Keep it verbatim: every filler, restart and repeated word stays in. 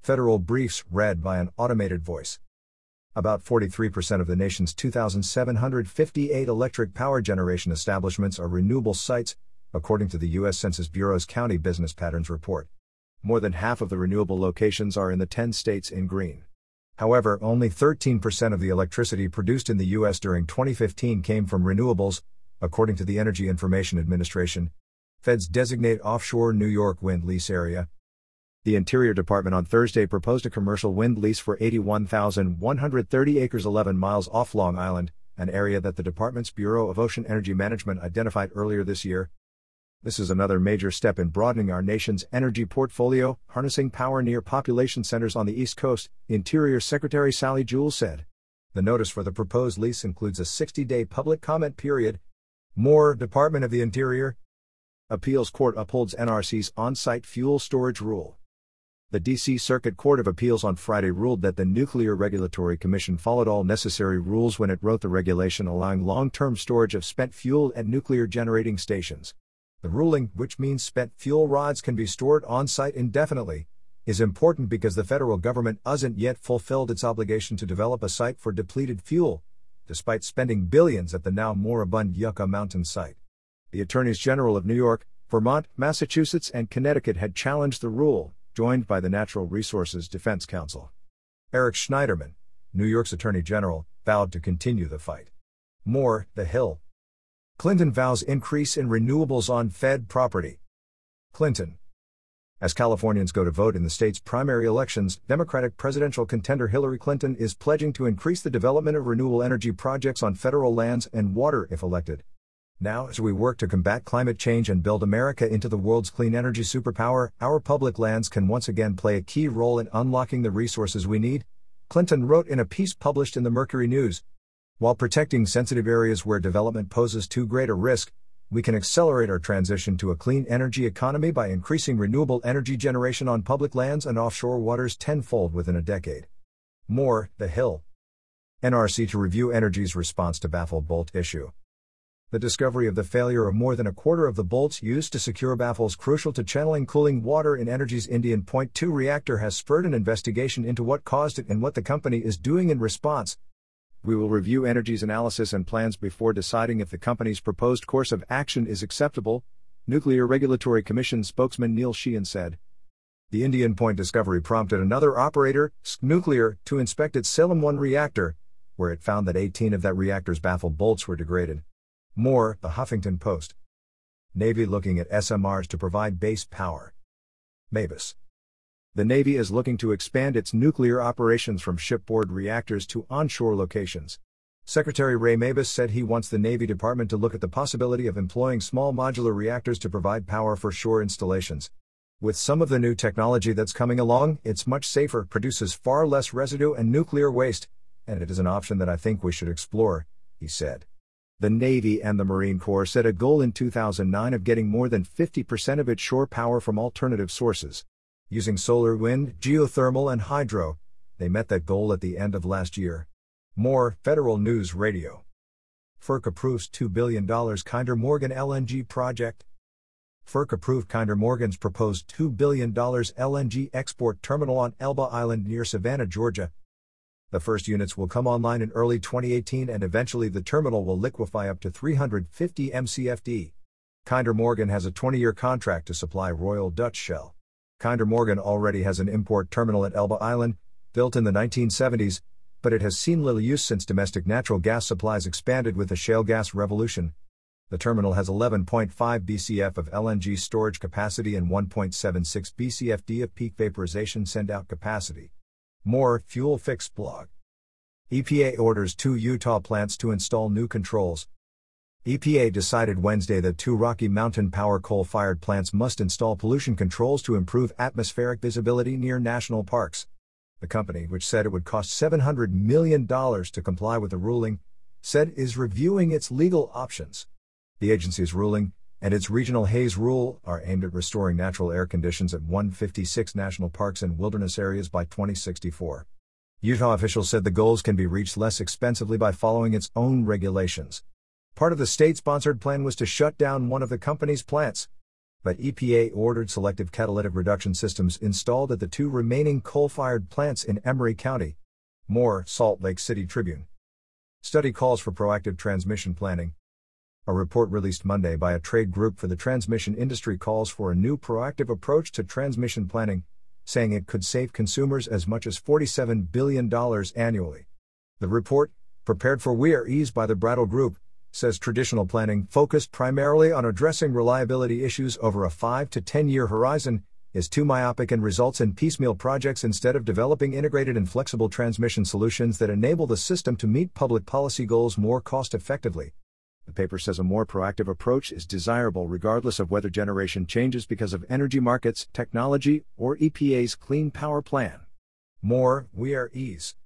Federal briefs read by an automated voice. About forty-three percent of the nation's two thousand seven hundred fifty-eight electric power generation establishments are renewable sites, according to the U S Census Bureau's County Business Patterns Report. More than half of the renewable locations are in the ten states in green. However, only thirteen percent of the electricity produced in the U S during twenty fifteen came from renewables, according to the Energy Information Administration. Feds designate offshore New York wind lease area. The Interior Department on Thursday proposed a commercial wind lease for eighty-one thousand one hundred thirty acres eleven miles off Long Island, an area that the department's Bureau of Ocean Energy Management identified earlier this year. This is another major step in broadening our nation's energy portfolio, harnessing power near population centers on the East Coast, Interior Secretary Sally Jewell said. The notice for the proposed lease includes a sixty-day public comment period. More, Department of the Interior. Appeals Court upholds N R C's on-site fuel storage rule. The D C Circuit Court of Appeals on Friday ruled that the Nuclear Regulatory Commission followed all necessary rules when it wrote the regulation allowing long-term storage of spent fuel at nuclear generating stations. The ruling, which means spent fuel rods can be stored on-site indefinitely, is important because the federal government hasn't yet fulfilled its obligation to develop a site for depleted fuel, despite spending billions at the now moribund Yucca Mountain site. The Attorneys General of New York, Vermont, Massachusetts, and Connecticut had challenged the rule, joined by the Natural Resources Defense Council. Eric Schneiderman, New York's Attorney General, vowed to continue the fight. More, The Hill. Clinton vows increase in renewables on Fed property. Clinton. As Californians go to vote in the state's primary elections, Democratic presidential contender Hillary Clinton is pledging to increase the development of renewable energy projects on federal lands and water if elected. Now, as we work to combat climate change and build America into the world's clean energy superpower, our public lands can once again play a key role in unlocking the resources we need, Clinton wrote in a piece published in the Mercury News. While protecting sensitive areas where development poses too great a risk, we can accelerate our transition to a clean energy economy by increasing renewable energy generation on public lands and offshore waters tenfold within a decade. More, The Hill. N R C to review Energy's response to baffle bolt issue. The discovery of the failure of more than a quarter of the bolts used to secure baffles crucial to channeling cooling water in Energy's Indian Point two reactor has spurred an investigation into what caused it and what the company is doing in response. We will review Energy's analysis and plans before deciding if the company's proposed course of action is acceptable, Nuclear Regulatory Commission spokesman Neil Sheehan said. The Indian Point discovery prompted another operator, S K Nuclear, to inspect its Salem one reactor, where it found that eighteen of that reactor's baffle bolts were degraded. More, The Huffington Post. Navy looking at S M Rs to provide base power. Mabus. The Navy is looking to expand its nuclear operations from shipboard reactors to onshore locations. Secretary Ray Mabus said he wants the Navy Department to look at the possibility of employing small modular reactors to provide power for shore installations. With some of the new technology that's coming along, it's much safer, produces far less residue and nuclear waste, and it is an option that I think we should explore, he said. The Navy and the Marine Corps set a goal in two thousand nine of getting more than fifty percent of its shore power from alternative sources. Using solar, wind, geothermal, and hydro, they met that goal at the end of last year. More, Federal News Radio. FERC approves two billion dollars Kinder Morgan L N G project. FERC approved Kinder Morgan's proposed two billion dollars L N G export terminal on Elba Island near Savannah, Georgia. The first units will come online in early twenty eighteen and eventually the terminal will liquefy up to three hundred fifty M C F D. Kinder Morgan has a twenty-year contract to supply Royal Dutch Shell. Kinder Morgan already has an import terminal at Elba Island, built in the nineteen seventies, but it has seen little use since domestic natural gas supplies expanded with the shale gas revolution. The terminal has eleven point five B C F of L N G storage capacity and one point seven six B C F D of peak vaporization send-out capacity. More, Fuel Fix blog. E P A orders two Utah plants to install new controls. E P A decided Wednesday that two Rocky Mountain Power coal-fired plants must install pollution controls to improve atmospheric visibility near national parks. The company, which said it would cost seven hundred million dollars to comply with the ruling, said is reviewing its legal options. The agency's ruling, and its regional haze rule, are aimed at restoring natural air conditions at one hundred fifty-six national parks and wilderness areas by twenty sixty-four. Utah officials said the goals can be reached less expensively by following its own regulations. Part of the state-sponsored plan was to shut down one of the company's plants. but E P A ordered selective catalytic reduction systems installed at the two remaining coal-fired plants in Emery County. More, Salt Lake City Tribune. Study calls for proactive transmission planning. A report released Monday by a trade group for the transmission industry calls for a new proactive approach to transmission planning, saying it could save consumers as much as forty-seven billion dollars annually. The report, prepared for We Are Ease by the Brattle Group, says traditional planning, focused primarily on addressing reliability issues over a five to ten year horizon, is too myopic and results in piecemeal projects instead of developing integrated and flexible transmission solutions that enable the system to meet public policy goals more cost effectively. The paper says a more proactive approach is desirable regardless of whether generation changes because of energy markets, technology, or E P A's Clean Power Plan. More, We Are Ease.